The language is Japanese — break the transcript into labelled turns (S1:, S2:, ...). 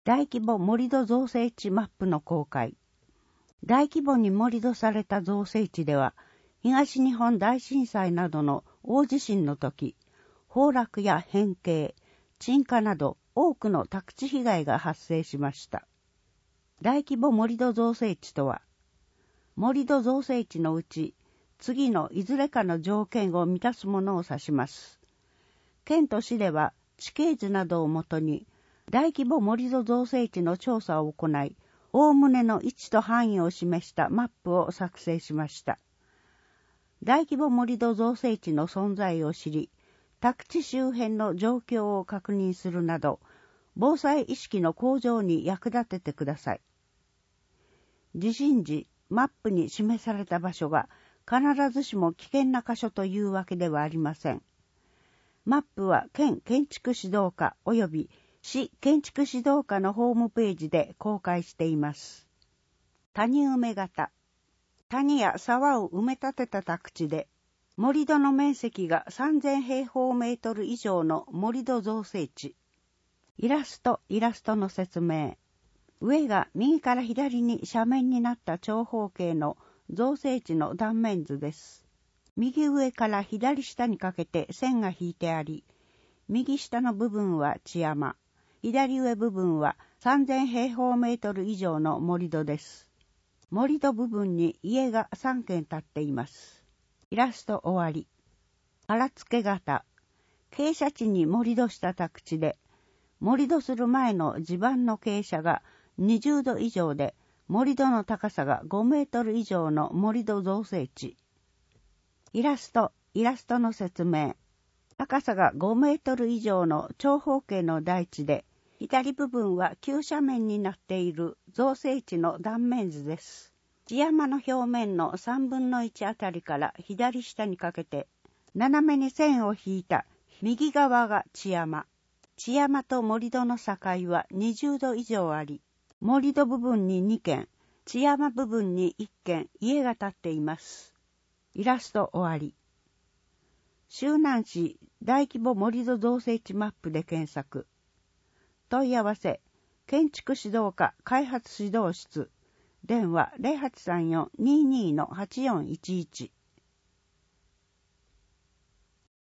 S1: 大規模盛土造成地マップの公開。大規模に盛土された造成地では、東日本大震災などの大地震の時、崩落や変形、沈下など多くの宅地被害が発生しました。大規模盛土造成地とは、盛土造成地のうち、次のいずれかの条件を満たすものを指します。県と市では地形図などをもとに大規模盛土造成地の調査を行い、おおむねの位置と範囲を示したマップを作成しました。大規模盛土造成地の存在を知り、宅地周辺の状況を確認するなど、防災意識の向上に役立ててください。地震時、マップに示された場所が必ずしも危険な箇所というわけではありません。マップは県建築指導課及び市建築指導課のホームページで公開しています。谷埋め型。谷や沢を埋め立てた宅地で、盛土の面積が3000平方メートル以上の盛土造成地。イラストの説明。上が右から左に斜面になった長方形の造成地の断面図です。右上から左下にかけて線が引いてあり、右下の部分は地山、左上部分は3000平方メートル以上の盛土です。盛土部分に家が3軒建っています。イラスト終わり。腹付け型。傾斜地に盛土した宅地で、盛土する前の地盤の傾斜が20度以上で、盛土の高さが5メートル以上の盛土造成地。イラストの説明。高さが5メートル以上の長方形の台地で、左部分は急斜面になっている造成地の断面図です。地山の表面の3分の1あたりから左下にかけて、斜めに線を引いた右側が地山。地山と盛土の境は20度以上あり、盛土部分に2軒、地山部分に1軒家が建っています。イラスト終わり。周南市大規模盛土造成地マップで検索。問い合わせ、建築指導課開発指導室、電話 0834-22-8411